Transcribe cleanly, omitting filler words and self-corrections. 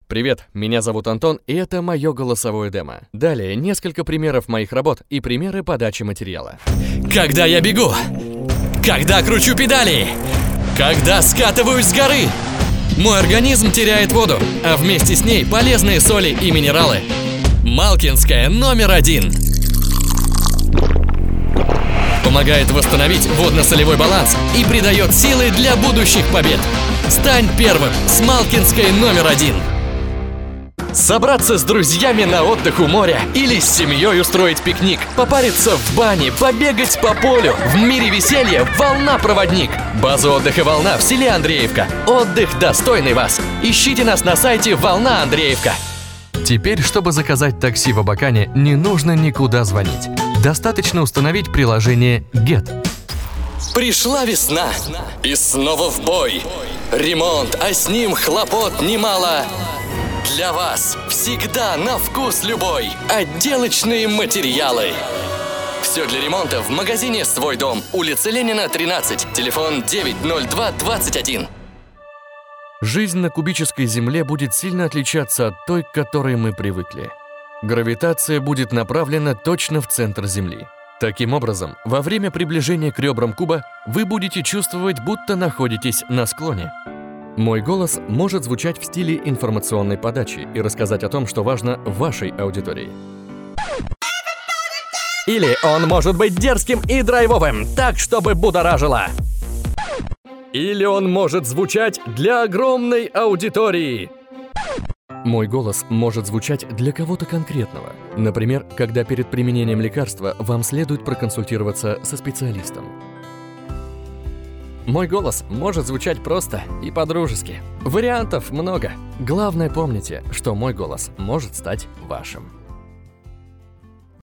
Привет, меня зовут Антон, и это мое голосовое демо. Далее несколько примеров моих работ и примеры подачи материала. Когда я бегу, когда кручу педали, когда скатываюсь с горы, мой организм теряет воду, а вместе с ней полезные соли и минералы. Малкинская номер 1. Помогает восстановить водно-солевой баланс и придает силы для будущих побед. Стань первым с Малкинской номер 1. Собраться с друзьями на отдых у моря или с семьей устроить пикник, попариться в бане, побегать по полю. В мире веселья «Волна-проводник». База отдыха «Волна» в селе Андреевка. Отдых достойный вас. Ищите нас на сайте «Волна Андреевка». Теперь, чтобы заказать такси в Абакане, не нужно никуда звонить. Достаточно установить приложение Get. Пришла весна, и снова в бой. Ремонт, а с ним хлопот немало. Для вас всегда на вкус любой. Отделочные материалы. Все для ремонта в магазине «Свой дом». Улица Ленина, 13. Телефон 90221. Жизнь на кубической Земле будет сильно отличаться от той, к которой мы привыкли. Гравитация будет направлена точно в центр Земли. Таким образом, во время приближения к ребрам куба вы будете чувствовать, будто находитесь на склоне. Мой голос может звучать в стиле информационной подачи и рассказать о том, что важно вашей аудитории. Или он может быть дерзким и драйвовым, так, чтобы будоражило. Или он может звучать для огромной аудитории. Мой голос может звучать для кого-то конкретного. Например, когда перед применением лекарства вам следует проконсультироваться со специалистом. Мой голос может звучать просто и по-дружески. Вариантов много. Главное, помните, что мой голос может стать вашим.